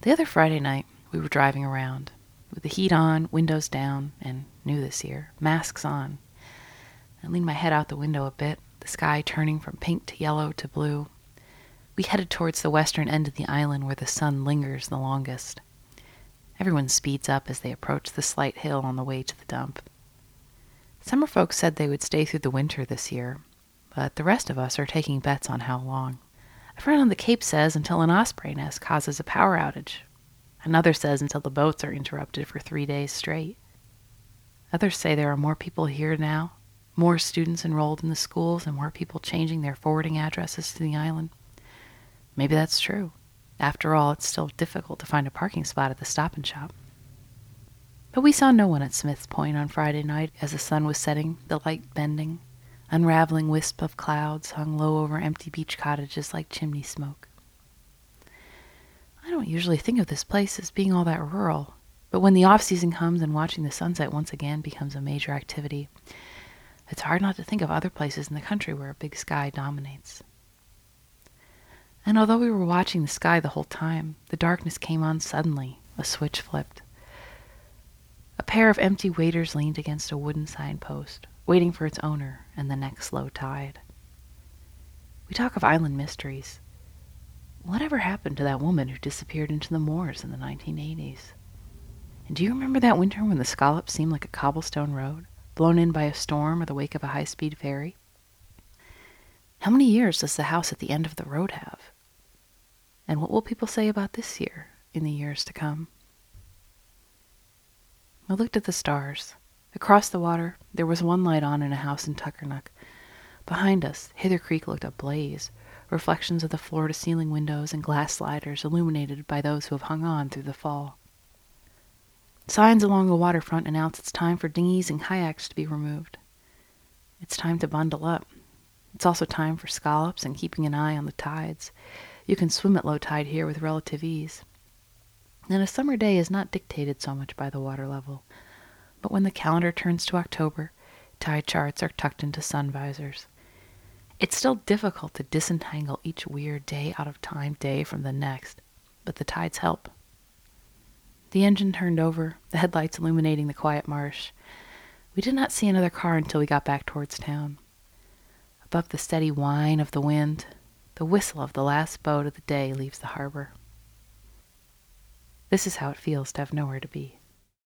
The other Friday night, we were driving around, with the heat on, windows down, and, new this year, masks on. I leaned my head out the window a bit, the sky turning from pink to yellow to blue. We headed towards the western end of the island where the sun lingers the longest. Everyone speeds up as they approach the slight hill on the way to the dump. Summer folks said they would stay through the winter this year, but the rest of us are taking bets on how long. A friend on the Cape says until an osprey nest causes a power outage. Another says until the boats are interrupted for 3 days straight. Others say there are more people here now, more students enrolled in the schools, and more people changing their forwarding addresses to the island. Maybe that's true. After all, it's still difficult to find a parking spot at the Stop and Shop. But we saw no one at Smith's Point on Friday night as the sun was setting, the light bending. Unraveling wisp of clouds hung low over empty beach cottages like chimney smoke. I don't usually think of this place as being all that rural, but when the off-season comes and watching the sunset once again becomes a major activity, it's hard not to think of other places in the country where a big sky dominates. And although we were watching the sky the whole time, the darkness came on suddenly. A switch flipped. A pair of empty waders leaned against a wooden signpost, waiting for its owner and the next low tide. We talk of island mysteries. Whatever happened to that woman who disappeared into the moors in the 1980s? And do you remember that winter when the Scallops seemed like a cobblestone road, blown in by a storm or the wake of a high-speed ferry? How many years does the house at the end of the road have? And what will people say about this year in the years to come? I looked at the stars. Across the water, there was one light on in a house in Tuckernuck. Behind us, Hither Creek looked ablaze, reflections of the floor-to-ceiling windows and glass sliders illuminated by those who have hung on through the fall. Signs along the waterfront announce it's time for dinghies and kayaks to be removed. It's time to bundle up. It's also time for scallops and keeping an eye on the tides. You can swim at low tide here with relative ease. And a summer day is not dictated so much by the water level. But when the calendar turns to October, tide charts are tucked into sun visors. It's still difficult to disentangle each weird day out of time day from the next, but the tides help. The engine turned over, the headlights illuminating the quiet marsh. We did not see another car until we got back towards town. Above the steady whine of the wind, the whistle of the last boat of the day leaves the harbor. This is how it feels to have nowhere to be.